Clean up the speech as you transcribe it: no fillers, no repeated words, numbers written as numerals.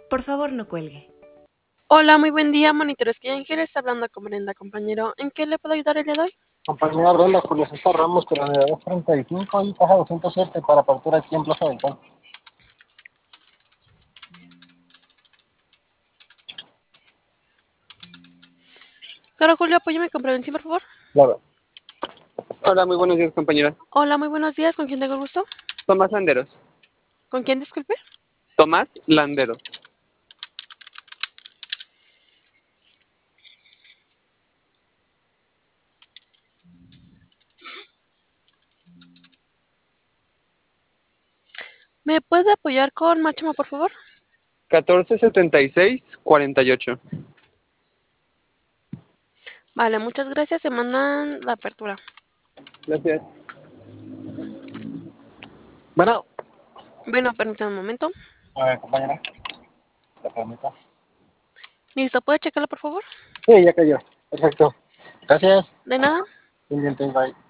Por favor, no cuelgue. Hola, muy buen día, monitores que Ángeles, hablando con Brenda, compañero. ¿En qué le puedo ayudar el día de hoy? Compañera Brenda, Julio César Ramos, coronel 235 y caja 207 para apertura aquí en Plaza del Sol. Claro, Julio, apóyame con prevención, por favor. Claro. Hola, muy buenos días, compañera. Hola, muy buenos días. ¿Con quién tengo el gusto? Tomás Landeros. ¿Con quién, disculpe? Tomás Landeros. ¿Me puede apoyar con Máximo, por favor? 1476-48. Vale, muchas gracias. Se mandan la apertura. Gracias. Bueno, Bueno, permítame un momento. a ver, compañera. ¿Te permito? Listo, ¿puede checarla, por favor? Sí, ya cayó. Perfecto. Gracias. De nada. Pendiente, bye.